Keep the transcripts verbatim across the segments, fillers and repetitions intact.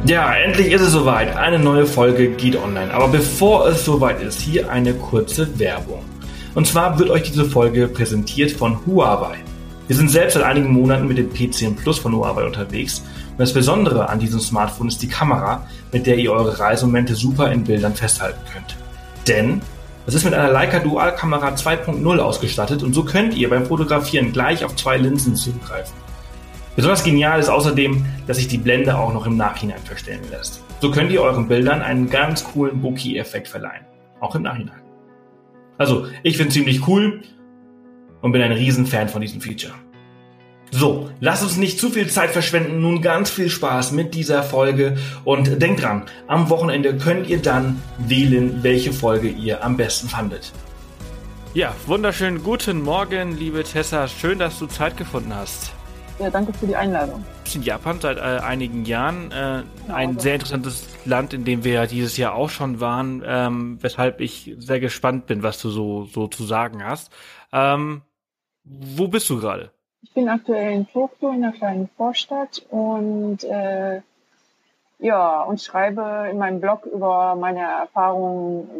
Ja, endlich ist es soweit. Eine neue Folge geht online. Aber bevor es soweit ist, hier eine kurze Werbung. Und zwar wird euch diese Folge präsentiert von Huawei. Wir sind selbst seit einigen Monaten mit dem P zehn Plus von Huawei unterwegs. Und das Besondere an diesem Smartphone ist die Kamera, mit der ihr eure Reisemomente super in Bildern festhalten könnt. Denn es ist mit einer Leica Dualkamera zwei Punkt null ausgestattet und so könnt ihr beim Fotografieren gleich auf zwei Linsen zugreifen. Besonders genial ist außerdem, dass sich die Blende auch noch im Nachhinein verstellen lässt. So könnt ihr euren Bildern einen ganz coolen Bokeh-Effekt verleihen. Auch im Nachhinein. Also, ich finde es ziemlich cool und bin ein Riesenfan von diesem Feature. So, lasst uns nicht zu viel Zeit verschwenden. Nun ganz viel Spaß mit dieser Folge. Und denkt dran, am Wochenende könnt ihr dann wählen, welche Folge ihr am besten fandet. Ja, wunderschönen guten Morgen, liebe Tessa. Schön, dass du Zeit gefunden hast. Ja, danke für die Einladung. Du bist in Japan seit äh, einigen Jahren. Äh, ja, ein also. sehr interessantes Land, in dem wir ja dieses Jahr auch schon waren, ähm, weshalb ich sehr gespannt bin, was du so, so zu sagen hast. Ähm, wo bist du gerade? Ich bin aktuell in Tokio, in einer kleinen Vorstadt und äh, ja und schreibe in meinem Blog über meine Erfahrungen,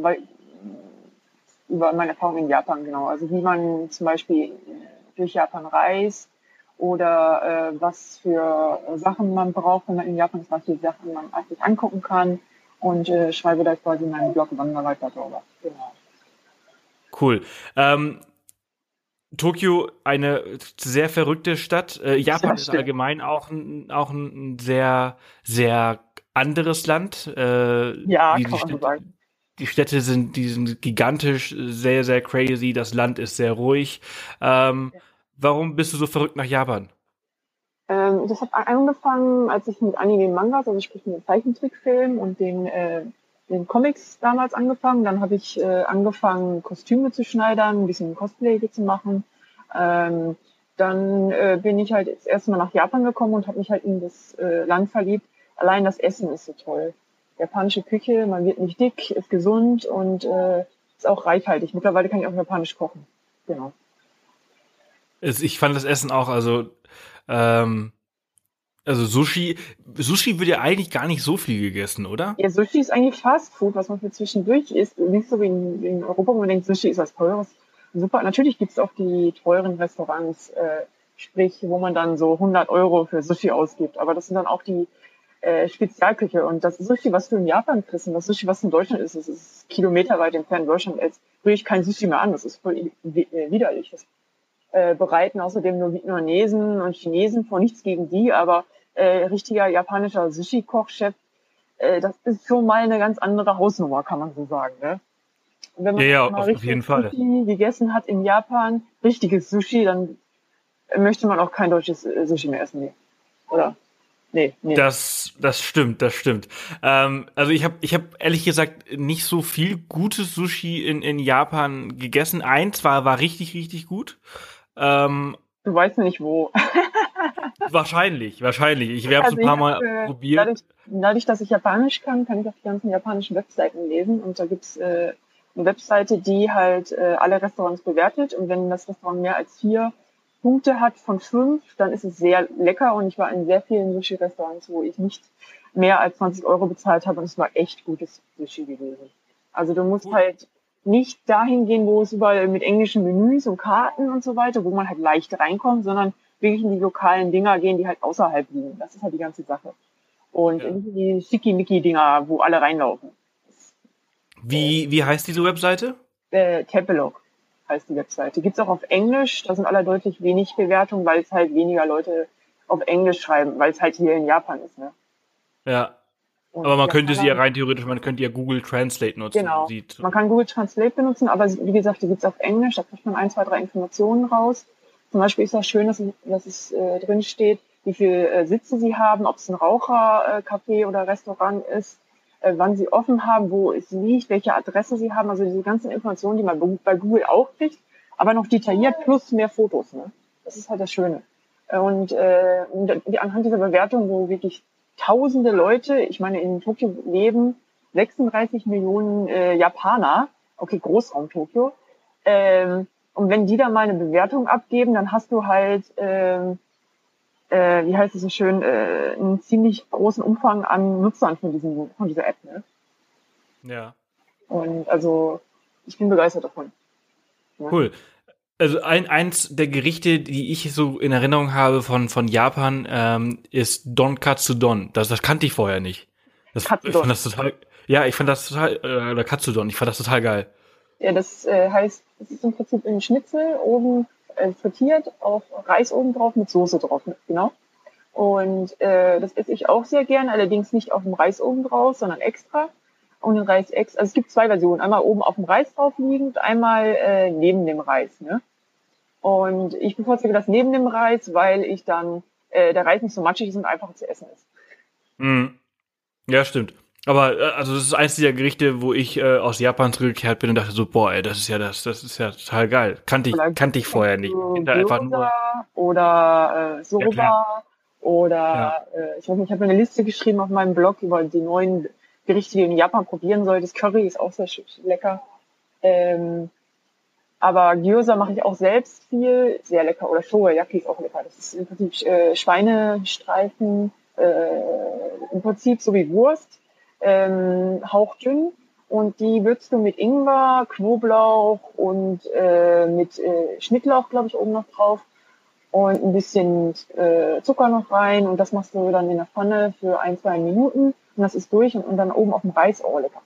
über meine Erfahrungen in Japan, genau. Also wie man zum Beispiel durch Japan reist. Oder äh, was für Sachen man braucht, wenn man in Japan ist, was für Sachen man eigentlich angucken kann. Und äh, schreibe da quasi in meinem Blog Wanderweiter darüber. Genau. Cool. Ähm, Tokio, eine sehr verrückte Stadt. Äh, Japan ist allgemein auch ein, auch ein sehr, sehr anderes Land. Äh, ja, die, kann die man Städte, so sagen. Die Städte sind, die sind gigantisch, sehr, sehr crazy. Das Land ist sehr ruhig. Ähm, ja. Warum bist du so verrückt nach Japan? Ähm, das hat angefangen, als ich mit Anime Mangas, also sprich mit Zeichentrickfilmen und den, äh, den Comics damals angefangen. Dann habe ich äh, angefangen, Kostüme zu schneidern, ein bisschen Cosplay zu machen. Ähm, dann äh, bin ich halt das erste Mal nach Japan gekommen und habe mich halt in das äh, Land verliebt. Allein das Essen ist so toll. Japanische Küche, man wird nicht dick, ist gesund und äh, ist auch reichhaltig. Mittlerweile kann ich auch japanisch kochen. Genau. Ich fand das Essen auch, also ähm, also Sushi, Sushi wird ja eigentlich gar nicht so viel gegessen, oder? Ja, Sushi ist eigentlich Fast Food, was man für zwischendurch isst. Nicht so wie in, wie in Europa, wo man denkt, Sushi ist was Teures. Super, natürlich gibt's auch die teuren Restaurants, äh, sprich, wo man dann so hundert Euro für Sushi ausgibt. Aber das sind dann auch die äh, Spezialküche. Und das Sushi, was du in Japan kriegst und das Sushi, was in Deutschland ist, das ist kilometerweit entfernt in Deutschland. Jetzt rühre ich kein Sushi mehr an. Das ist voll widerlich. Das äh, bereiten außerdem nur Vietnamesen und Chinesen vor, nichts gegen die, aber äh, richtiger japanischer Sushi-Kochchef, äh, das ist schon mal eine ganz andere Hausnummer, kann man so sagen. Ne? Und wenn man ja, ja, mal auf, auf jeden Fall Sushi gegessen hat in Japan, richtiges Sushi, dann möchte man auch kein deutsches Sushi mehr essen. Nee. Oder? Nee, nee. Das, das stimmt, das stimmt. Ähm, also ich habe ich hab ehrlich gesagt nicht so viel gutes Sushi in, in Japan gegessen. Eins war, war richtig, richtig gut. Ähm, du weißt nicht wo. wahrscheinlich, wahrscheinlich. Ich werde es also ein paar hab, Mal äh, probiert. Dadurch, dadurch, dass ich Japanisch kann, kann ich auf die ganzen japanischen Webseiten lesen. Und da gibt's äh, eine Webseite, die halt äh, alle Restaurants bewertet. Und wenn das Restaurant mehr als vier Punkte hat von fünf, dann ist es sehr lecker. Und ich war in sehr vielen Sushi-Restaurants, wo ich nicht mehr als zwanzig Euro bezahlt habe. Und es war echt gutes Sushi gewesen. Also du musst halt nicht dahin gehen, wo es überall mit englischen Menüs und Karten und so weiter, wo man halt leicht reinkommt, sondern wirklich in die lokalen Dinger gehen, die halt außerhalb liegen. Das ist halt die ganze Sache. Und Ja. in die Schickimicki-Dinger, wo alle reinlaufen. Wie, äh, wie heißt diese Webseite? Äh, Tepelog heißt die Webseite. Gibt's auch auf Englisch. Da sind alle deutlich wenig Bewertungen, weil es halt weniger Leute auf Englisch schreiben, weil es halt hier in Japan ist. Ne? Ja. Und aber man könnte sie ja rein theoretisch, man könnte ja Google Translate nutzen. Genau, sieht. Man kann Google Translate benutzen, aber wie gesagt, die gibt's auf Englisch, da kriegt man ein, zwei, drei Informationen raus. Zum Beispiel ist das schön, dass, dass es äh, drin steht, wie viele äh, Sitze sie haben, ob es ein Rauchercafé äh, oder Restaurant ist, äh, wann sie offen haben, wo es liegt, welche Adresse sie haben. Also diese ganzen Informationen, die man bei Google auch kriegt, aber noch detailliert plus mehr Fotos. Ne? Das ist halt das Schöne. Und äh, anhand dieser Bewertung, wo wirklich tausende Leute, ich meine, in Tokio leben sechsunddreißig Millionen äh, Japaner, okay, Großraum Tokio, ähm, und wenn die da mal eine Bewertung abgeben, dann hast du halt ähm, äh, wie heißt es so schön, äh, einen ziemlich großen Umfang an Nutzern von diesem, von dieser App, ne? Ja. Und also, ich bin begeistert davon. Ja. Cool. Also ein, eins der Gerichte, die ich so in Erinnerung habe von, von Japan, ähm, ist Don-Katsudon. Das, das kannte ich vorher nicht. Das, ich Katsudon. fand das total, ja, ich fand das total, äh, oder Katsudon, ich fand das total geil. Ja, das äh, heißt, es ist im Prinzip ein Schnitzel, oben äh, frittiert, auf Reis oben drauf mit Soße drauf, ne? Genau. Und äh, das esse ich auch sehr gern, allerdings nicht auf dem Reis oben drauf, sondern extra. Und den Reis extra, also es gibt zwei Versionen, einmal oben auf dem Reis drauf liegend, einmal äh, neben dem Reis, ne? Und ich bevorzuge das neben dem Reis, weil ich dann äh, der Reis nicht so matschig ist und einfach zu essen ist. Mhm. Ja, stimmt. Aber äh, also das ist eins dieser Gerichte, wo ich äh, aus Japan zurückgekehrt bin und dachte so, boah, ey, das ist ja das, das ist ja total geil. Kannte ich, Oder kannte ich vorher nicht. so Ich da einfach nur. Gyoza oder äh, Ja, Soba klar. oder Ja. äh, ich weiß nicht, ich habe eine Liste geschrieben auf meinem Blog über die neuen Gerichte, die du in Japan probieren solltest. Curry ist auch sehr sch- lecker. Ähm, aber Gyoza mache ich auch selbst viel, sehr lecker. Oder Shoyaki ist auch lecker. Das ist im Prinzip äh, Schweinestreifen, äh, im Prinzip so wie Wurst, ähm, hauchdünn. Und die würzt du mit Ingwer, Knoblauch und äh, mit äh, Schnittlauch, glaube ich, oben noch drauf. Und ein bisschen äh, Zucker noch rein. Und das machst du dann in der Pfanne für ein, zwei Minuten. Und das ist durch. Und, und dann oben auf dem Reis, oh, lecker.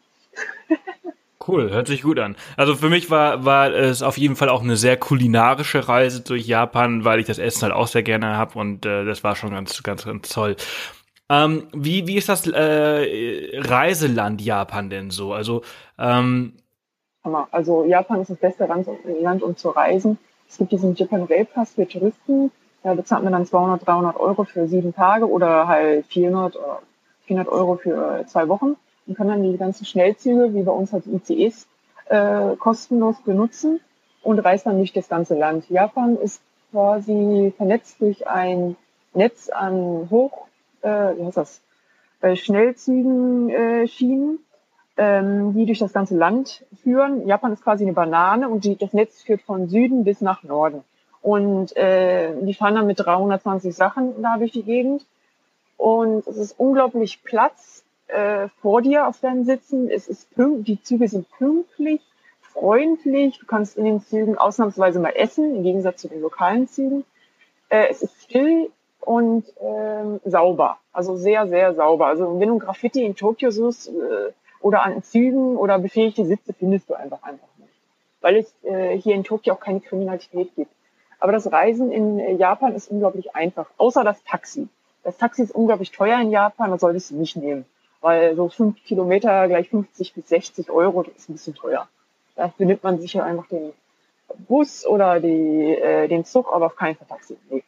Cool, hört sich gut an. Also für mich war war es auf jeden Fall auch eine sehr kulinarische Reise durch Japan, weil ich das Essen halt auch sehr gerne habe und äh, das war schon ganz ganz ganz toll. Ähm, wie wie ist das äh, Reiseland Japan denn so? Also ähm, Hammer. Also Japan ist das beste Land, Land, um zu reisen. Es gibt diesen Japan Rail Pass für Touristen. Da bezahlt man dann zweihundert, dreihundert Euro für sieben Tage oder halt vierhundert oder vierhundert Euro für zwei Wochen und kann dann die ganzen Schnellzüge, wie bei uns halt I C Es, äh, kostenlos benutzen und reist dann durch das ganze Land. Japan ist quasi vernetzt durch ein Netz an Hoch, äh, wie heißt das, äh, Schnellzügen, äh, Schienen, ähm, die durch das ganze Land führen. Japan ist quasi eine Banane und die, das Netz führt von Süden bis nach Norden. Und äh, die fahren dann mit dreihundertzwanzig Sachen da durch die Gegend. Und es ist unglaublich Platz äh, vor dir auf deinen Sitzen. Es ist pünkt, die Züge sind pünktlich, freundlich. Du kannst in den Zügen ausnahmsweise mal essen, im Gegensatz zu den lokalen Zügen. Äh, es ist still und ähm, sauber. Also sehr, sehr sauber. Also wenn du Graffiti in Tokio suchst, äh, oder an Zügen oder befähigte Sitze findest du einfach einfach nicht. Weil es äh, hier in Tokio auch keine Kriminalität gibt. Aber das Reisen in äh, Japan ist unglaublich einfach. Außer das Taxi. Das Taxi ist unglaublich teuer in Japan, das solltest du nicht nehmen. Weil so fünf Kilometer gleich fünfzig bis sechzig Euro, das ist ein bisschen teuer. Dafür nimmt man sicher einfach den Bus oder die, äh, den Zug, aber auf keinen Fall Taxi. Nee.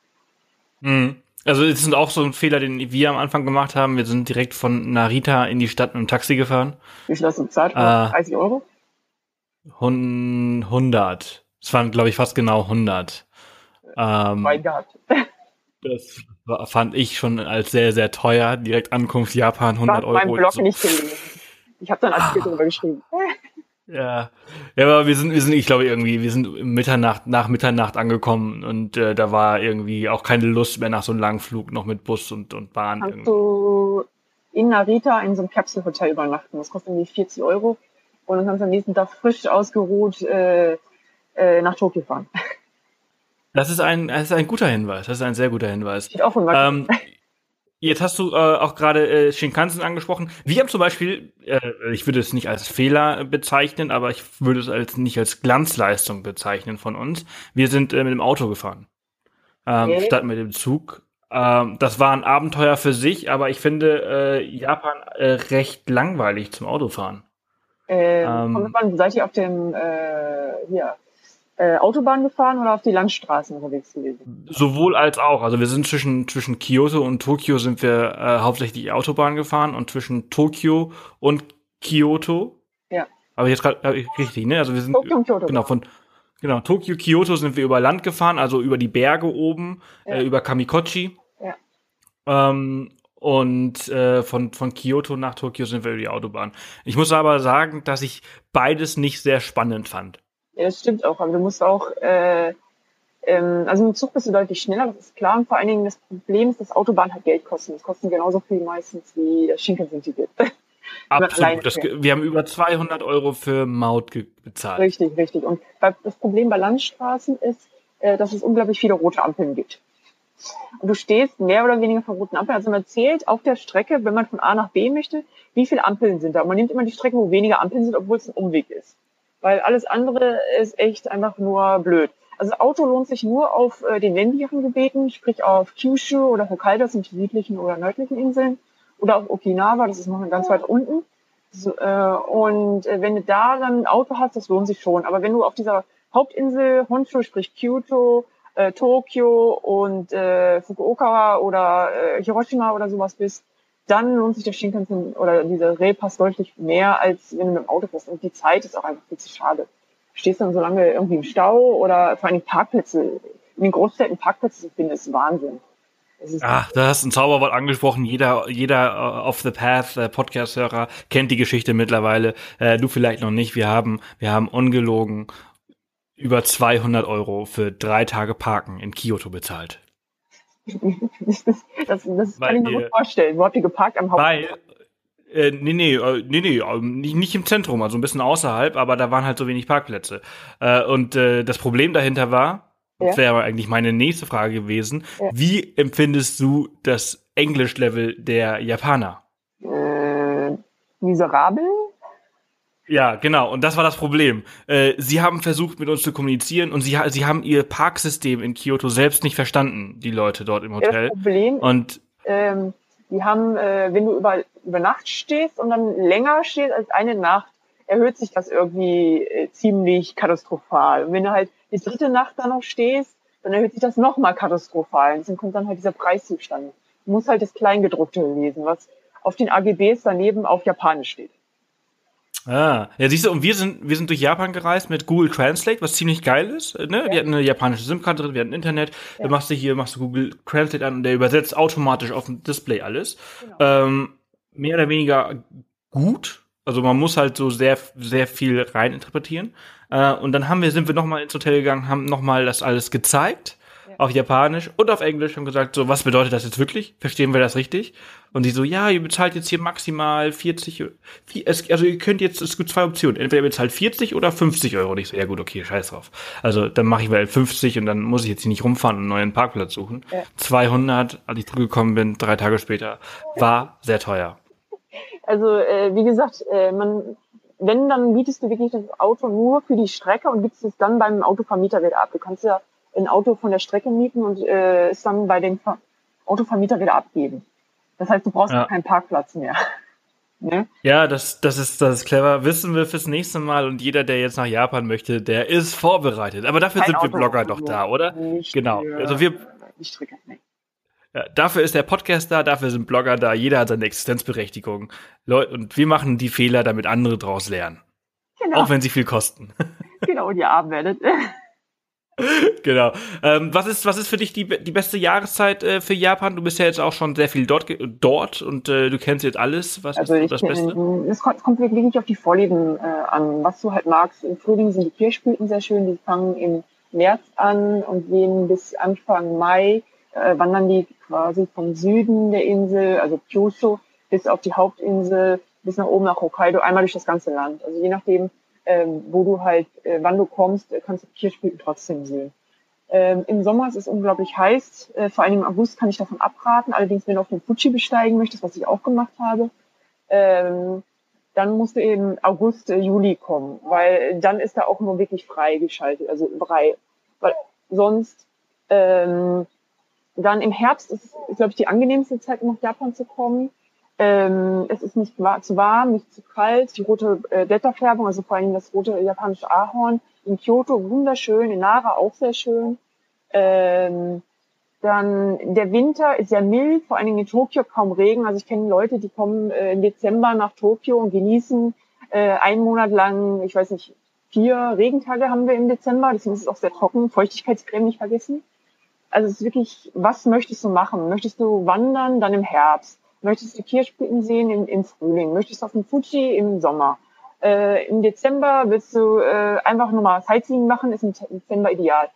mh. Also es ist auch so ein Fehler, den wir am Anfang gemacht haben. Wir sind direkt von Narita in die Stadt mit dem Taxi gefahren. Wie viel hast du bezahlt? Äh, dreißig Euro? Hun- hundert. Es waren, glaube ich, fast genau hundert. Ähm, Wein gehabt. Das war, fand ich schon als sehr, sehr teuer. Direkt Ankunft Japan, Ich hundert habe meinen Euro. Blog So. nicht gelesen. Ich habe dann Artikel Ah. darüber geschrieben. Ja. Ja, aber wir sind, wir sind, ich glaube irgendwie, wir sind Mitternacht, nach Mitternacht angekommen und äh, da war irgendwie auch keine Lust mehr nach so einem langen Flug noch mit Bus und, und Bahn. Kannst Irgendwie. du in Narita in so einem Kapselhotel übernachten. Das kostet irgendwie vierzig Euro. Und dann kannst du am nächsten Tag frisch ausgeruht äh, äh, nach Tokio fahren. Das ist ein, das ist ein guter Hinweis. Das ist ein sehr guter Hinweis. Steht auch im Ähm, Jetzt hast du äh, auch gerade äh, Shinkansen angesprochen. Wir haben zum Beispiel, äh, ich würde es nicht als Fehler bezeichnen, aber ich würde es als nicht als Glanzleistung bezeichnen von uns. Wir sind äh, mit dem Auto gefahren, ähm, Okay. statt mit dem Zug. Ähm, das war ein Abenteuer für sich, aber ich finde äh, Japan äh, recht langweilig zum Autofahren. Ähm, Ähm, kommt drauf an, seid ihr auf dem äh, hier, äh, Autobahn gefahren oder auf die Landstraßen unterwegs gewesen? Sowohl als auch. Also wir sind zwischen zwischen Kyoto und Tokio sind wir äh, hauptsächlich Autobahn gefahren und zwischen Tokio und Kyoto. Ja. Aber jetzt gerade äh, richtig, ne? Also wir sind Tokio und Kyoto. genau von genau Tokio, Kyoto sind wir über Land gefahren, also über die Berge oben, Ja. äh, über Kamikochi. Ja. Ähm, und äh, von von Kyoto nach Tokio sind wir über die Autobahn. Ich muss aber sagen, dass ich beides nicht sehr spannend fand. Ja, das stimmt auch. Aber du musst auch, äh, Ähm, also mit dem Zug bist du deutlich schneller, das ist klar. Und vor allen Dingen das Problem ist, dass Autobahn halt Geld kosten. Das kosten genauso viel meistens wie das Shinkansen-Ticket. Absolut. Das, wir haben über zweihundert Euro für Maut ge- bezahlt. Richtig, richtig. Und bei, das Problem bei Landstraßen ist, äh, dass es unglaublich viele rote Ampeln gibt. Und du stehst mehr oder weniger vor roten Ampeln. Also man zählt auf der Strecke, wenn man von A nach B möchte, wie viele Ampeln sind da. Und man nimmt immer die Strecke, wo weniger Ampeln sind, obwohl es ein Umweg ist. Weil alles andere ist echt einfach nur blöd. Also Auto lohnt sich nur auf äh, den ländlicheren Gebieten, sprich auf Kyushu oder Hokkaido, das sind die südlichen oder nördlichen Inseln. Oder auf Okinawa, das ist noch ganz weit unten. So, äh, und äh, wenn du da dann ein Auto hast, das lohnt sich schon. Aber wenn du auf dieser Hauptinsel Honshu, sprich Kyoto, äh, Tokio und äh, Fukuoka oder äh, Hiroshima oder sowas bist, dann lohnt sich der Shinkansen oder dieser Railpass deutlich mehr, als wenn du mit dem Auto fährst. Und die Zeit ist auch einfach viel zu schade. Du stehst dann so lange irgendwie im Stau oder vor allem Parkplätze. In den Großstädten Parkplätze zu finden, ist Wahnsinn. Ach, da hast du ein Zauberwort angesprochen. Jeder, jeder uh, Off the Path uh, Podcast-Hörer kennt die Geschichte mittlerweile. Uh, du vielleicht noch nicht. Wir haben, wir haben ungelogen über zweihundert Euro für drei Tage Parken in Kyoto bezahlt. das das, das kann ich mir gut vorstellen. Wo habt ihr geparkt? Am Hauptbahnhof? Weil, äh, nee, nee, äh, nee, nee, äh, nicht, nicht im Zentrum, also ein bisschen außerhalb, aber da waren halt so wenig Parkplätze. Äh, und äh, das Problem dahinter war, das wäre aber eigentlich meine nächste Frage gewesen. Ja. Wie empfindest du das Englisch-Level der Japaner? Äh, miserabel? Ja, genau. Und das war das Problem. Äh, sie haben versucht, mit uns zu kommunizieren und sie, sie haben ihr Parksystem in Kyoto selbst nicht verstanden, die Leute dort im Hotel. Das Problem und ist, ähm, die haben, äh, wenn du über, über Nacht stehst und dann länger stehst als eine Nacht, erhöht sich das irgendwie äh, ziemlich katastrophal. Und wenn du halt die dritte Nacht dann noch stehst, dann erhöht sich das nochmal katastrophal. Und dann kommt dann halt dieser Preis zustande. Du musst halt das Kleingedruckte lesen, was auf den A G Bs daneben auf Japanisch steht. Ah, ja, siehst du, und wir sind, wir sind durch Japan gereist mit Google Translate, was ziemlich geil ist, ne? Ja. Wir hatten eine japanische SIM-Karte drin, wir hatten Internet, ja. Dann machst du hier, machst du Google Translate an und der übersetzt automatisch auf dem Display alles. Genau. Ähm, mehr oder weniger gut. Also man muss halt so sehr, sehr viel reininterpretieren. Äh, und dann haben wir, sind wir nochmal ins Hotel gegangen, haben nochmal das alles gezeigt, ja. Auf Japanisch und auf Englisch, und gesagt, so, was bedeutet das jetzt wirklich? Verstehen wir das richtig? Und die so, ja, ihr bezahlt jetzt hier maximal vierzig, also ihr könnt jetzt, es gibt zwei Optionen, entweder ihr bezahlt vierzig oder fünfzig Euro. Und ich so, ja gut, okay, scheiß drauf. Also dann mache ich mal fünfzig und dann muss ich jetzt hier nicht rumfahren und einen neuen Parkplatz suchen. Ja. zweihundert, als ich zurückgekommen bin, drei Tage später, war sehr teuer. Also äh, wie gesagt, äh, man, wenn, dann mietest du wirklich das Auto nur für die Strecke und gibst es dann beim Autovermieter wieder ab. Du kannst ja ein Auto von der Strecke mieten und äh, es dann bei dem Ver- Autovermieter wieder abgeben. Das heißt, du brauchst ja keinen Parkplatz mehr. Ne? Ja, das, das ist, das ist clever. Wissen wir fürs nächste Mal, und jeder, der jetzt nach Japan möchte, der ist vorbereitet. Aber dafür Kein sind Auto wir Blogger doch da, oder? Nicht genau. Für, also wir. Die Strecke, nee. Ja, dafür ist der Podcast da, dafür sind Blogger da, jeder hat seine Existenzberechtigung. Leute, und wir machen die Fehler, damit andere draus lernen. Genau. Auch wenn sie viel kosten. Genau, und ihr arm werdet. Genau. Ähm, was ist, was ist für dich die, die beste Jahreszeit äh, für Japan? Du bist ja jetzt auch schon sehr viel dort, dort und äh, du kennst jetzt alles. Was also ist ich, das Beste? Es kommt, es kommt wirklich nicht auf die Vorlieben äh, an. Was du halt magst. Im Frühling sind die Kirschblüten sehr schön. Die fangen im März an und gehen bis Anfang Mai. Äh, wandern die quasi vom Süden der Insel, also Kyushu, bis auf die Hauptinsel, bis nach oben nach Hokkaido, einmal durch das ganze Land. Also je nachdem, ähm, wo du halt, äh, wann du kommst, äh, kannst du Kirschblüten trotzdem sehen. Ähm, Im Sommer ist es unglaublich heiß, äh, vor allem im August kann ich davon abraten. Allerdings, wenn du auf den Fuji besteigen möchtest, was ich auch gemacht habe, ähm, dann musst du eben August, äh, Juli kommen, weil dann ist da auch nur wirklich frei geschaltet, also frei. Weil sonst, ähm, dann im Herbst ist, ist glaube ich, die angenehmste Zeit, um nach Japan zu kommen. Ähm, es ist nicht wa- zu warm, nicht zu kalt. Die rote äh, Blätterfärbung, also vor allem das rote japanische Ahorn in Kyoto, wunderschön, in Nara auch sehr schön. Ähm, dann der Winter ist sehr mild, vor allen Dingen in Tokio kaum Regen. Also ich kenne Leute, die kommen äh, im Dezember nach Tokio und genießen äh, einen Monat lang, ich weiß nicht, vier Regentage haben wir im Dezember. Deswegen ist es auch sehr trocken. Feuchtigkeitscreme nicht vergessen. Also es ist wirklich, was möchtest du machen? Möchtest du wandern, dann im Herbst? Möchtest du Kirschblüten sehen im, im Frühling? Möchtest du auf dem Fuji im Sommer? Äh, Im Dezember willst du äh, einfach nur mal Sightseeing machen, ist im Dezember ideal.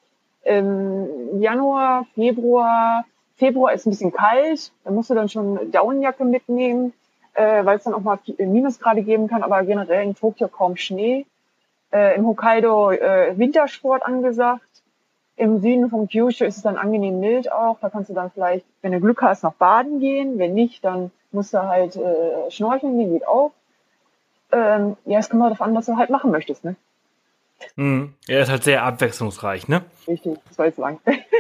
Ähm, Januar, Februar, Februar ist ein bisschen kalt, da musst du dann schon eine Daunenjacke mitnehmen, äh, weil es dann auch mal Minusgrade geben kann, aber generell in Tokio kaum Schnee. Äh, Im Hokkaido äh, Wintersport angesagt. Im Süden von Kyushu ist es dann angenehm mild auch. Da kannst du dann vielleicht, wenn du Glück hast, noch baden gehen. Wenn nicht, dann musst du halt äh, schnorcheln gehen, geht auch. Ähm, ja, es kommt halt darauf an, was du halt machen möchtest, ne? Mhm. Er ist halt sehr abwechslungsreich, ne? Richtig, das war jetzt lang.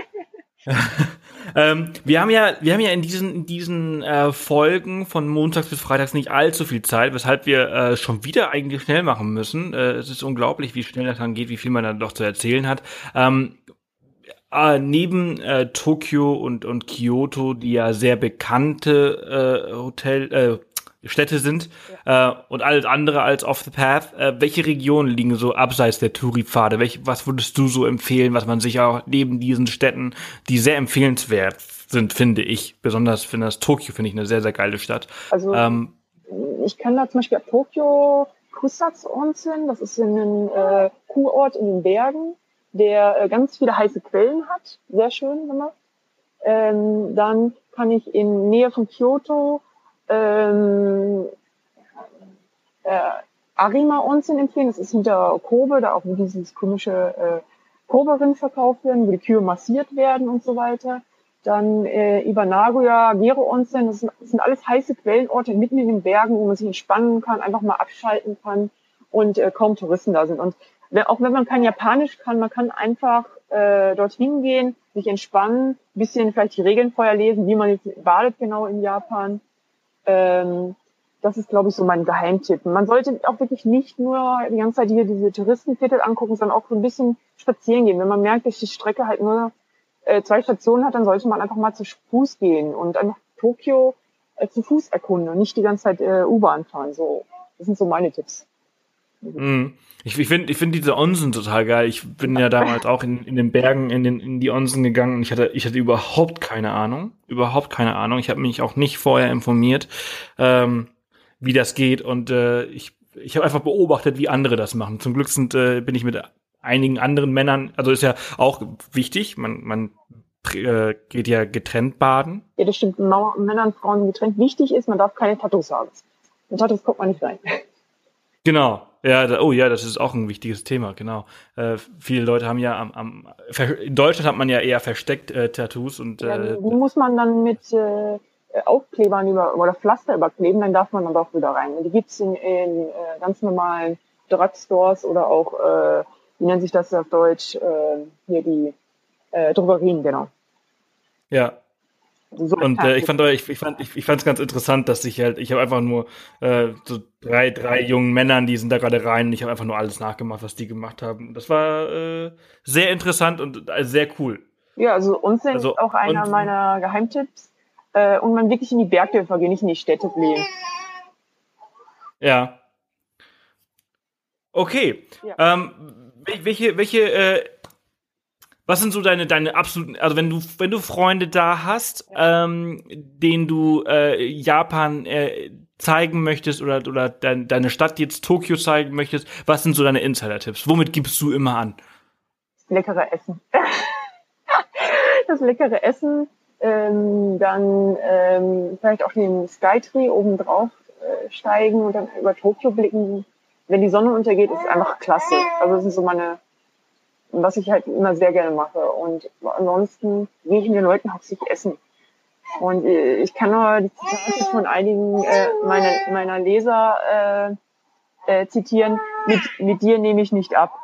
ähm, wir haben ja, wir haben ja in diesen, in diesen äh, Folgen von montags bis freitags nicht allzu viel Zeit, weshalb wir äh, schon wieder eigentlich schnell machen müssen. Äh, es ist unglaublich, wie schnell das dann geht, wie viel man dann doch zu erzählen hat. Ähm, äh, neben äh, Tokio und und Kyoto, die ja sehr bekannte äh, Hotel äh, Städte sind, ja. äh, und alles andere als off the path. Äh, welche Regionen liegen so abseits der Touri-Pfade? Welch, was würdest du so empfehlen, was man sich auch neben diesen Städten, die sehr empfehlenswert sind, finde ich, besonders finde das Tokio, finde ich eine sehr, sehr geile Stadt. Also ähm, ich kann da zum Beispiel ab Tokio Kusatsu Onsen, das ist ein äh, Kurort in den Bergen, der äh, ganz viele heiße Quellen hat, sehr schön gemacht. Ähm, dann kann ich in Nähe von Kyoto Ähm, äh, Arima Onsen empfehlen. Das ist hinter Kobe, da auch wo dieses komische äh, Kobe-Rind verkauft werden, wo die Kühe massiert werden und so weiter. Dann äh, über Nagoya, Gero Onsen, das sind, das sind alles heiße Quellenorte mitten in den Bergen, wo man sich entspannen kann, einfach mal abschalten kann und äh, kaum Touristen da sind. Und wenn, auch wenn man kein Japanisch kann, man kann einfach äh, dorthin gehen, sich entspannen, ein bisschen vielleicht die Regeln vorher lesen, wie man jetzt badet genau in Japan. Ähm, das ist, glaube ich, so mein Geheimtipp. Man sollte auch wirklich nicht nur die ganze Zeit hier diese Touristenviertel angucken, sondern auch so ein bisschen spazieren gehen. Wenn man merkt, dass die Strecke halt nur äh, zwei Stationen hat, dann sollte man einfach mal zu Fuß gehen und einfach Tokio äh, zu Fuß erkunden und nicht die ganze Zeit äh, U-Bahn fahren. So, das sind so meine Tipps. Mhm. Ich, ich finde ich finde diese Onsen total geil. Ich bin ja damals auch in, in den Bergen in, den, in die Onsen gegangen und ich hatte, ich hatte überhaupt keine Ahnung. Überhaupt keine Ahnung. Ich habe mich auch nicht vorher informiert, ähm, wie das geht. Und äh, ich, ich habe einfach beobachtet, wie andere das machen. Zum Glück sind, äh, bin ich mit einigen anderen Männern, also ist ja auch wichtig, man, man äh, geht ja getrennt baden. Ja, das stimmt. Männer und Frauen getrennt. Wichtig ist, man darf keine Tattoos haben. Mit Tattoos kommt man nicht rein. Genau. Ja, da, oh ja, das ist auch ein wichtiges Thema, genau. Äh, viele Leute haben ja am, am in Deutschland hat man ja eher versteckt äh, Tattoos und äh, ja, die muss man dann mit äh, Aufklebern über oder Pflaster überkleben, dann darf man dann doch wieder rein. Die gibt's in, in äh, ganz normalen Drugstores oder auch, äh, wie nennt sich das auf Deutsch, äh, hier die äh, Drogerien, genau. Ja. So und äh, ich fand ich, ich fand ich, ich fand es ganz interessant, dass ich halt ich habe einfach nur äh, so drei drei jungen Männern, die sind da gerade rein und ich habe einfach nur alles nachgemacht, was die gemacht haben. Das war äh, sehr interessant und äh, sehr cool. Ja, also Onsen also, ist auch einer meiner Geheimtipps äh, und man wirklich in die Bergdörfer gehen, nicht in die Städte fliehen. Ja. Okay. Ja. Ähm, welche welche äh, Was sind so deine deine absoluten, also wenn du wenn du Freunde da hast, ähm, denen du äh, Japan äh, zeigen möchtest oder oder dein, deine Stadt jetzt Tokio zeigen möchtest, was sind so deine Insider-Tipps? Womit gibst du immer an? Leckere Essen. Das leckere Essen, ähm, dann ähm, vielleicht auch den Skytree oben drauf äh, steigen und dann über Tokio blicken. Wenn die Sonne untergeht, ist es einfach klasse. Also das ist so meine was ich halt immer sehr gerne mache. Und ansonsten gehe ich mit den Leuten hauptsächlich essen. Und äh, ich kann nur die Zitate von einigen äh, meiner, meiner Leser äh, äh, zitieren. Mit, mit dir nehme ich nicht ab.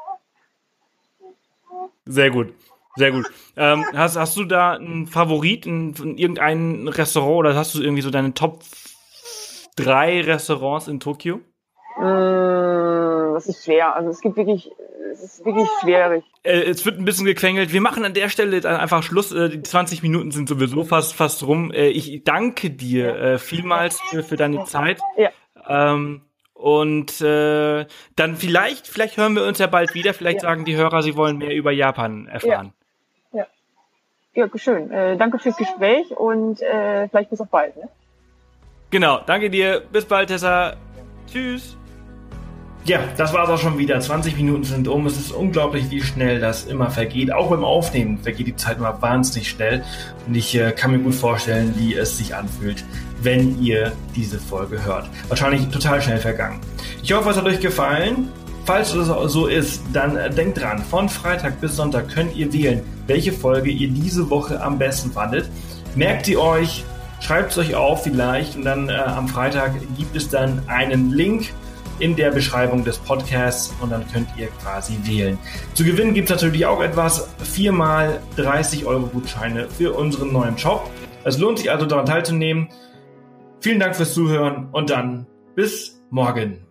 Sehr gut. Sehr gut. Ähm, hast, hast du da einen Favorit in, in irgendein Restaurant oder hast du irgendwie so deine Top drei Restaurants in Tokio? Mm, das ist schwer. Also es gibt wirklich, es ist wirklich schwierig. Äh, es wird ein bisschen gequengelt. Wir machen an der Stelle dann einfach Schluss. Äh, die zwanzig Minuten sind sowieso fast fast rum. Äh, ich danke dir äh, vielmals für, für deine Zeit. Ja. Ähm, und äh, dann vielleicht, vielleicht hören wir uns ja bald wieder. Vielleicht ja. sagen die Hörer, sie wollen mehr über Japan erfahren. Ja, ja. Ja, schön. Äh, danke fürs Gespräch und äh, vielleicht bis auf bald. Ne? Genau, danke dir. Bis bald, Tessa. Tschüss. Ja, das war's auch schon wieder. zwanzig Minuten sind um. Es ist unglaublich, wie schnell das immer vergeht. Auch beim Aufnehmen vergeht die Zeit immer wahnsinnig schnell. Und ich äh, kann mir gut vorstellen, wie es sich anfühlt, wenn ihr diese Folge hört. Wahrscheinlich total schnell vergangen. Ich hoffe, es hat euch gefallen. Falls es so ist, dann äh, denkt dran, von Freitag bis Sonntag könnt ihr wählen, welche Folge ihr diese Woche am besten fandet. Merkt sie euch, schreibt es euch auf vielleicht und dann äh, am Freitag gibt es dann einen Link in der Beschreibung des Podcasts und dann könnt ihr quasi wählen. Zu gewinnen gibt es natürlich auch etwas, viermal dreißig Euro Gutscheine für unseren neuen Shop. Es lohnt sich also daran teilzunehmen. Vielen Dank fürs Zuhören und dann bis morgen.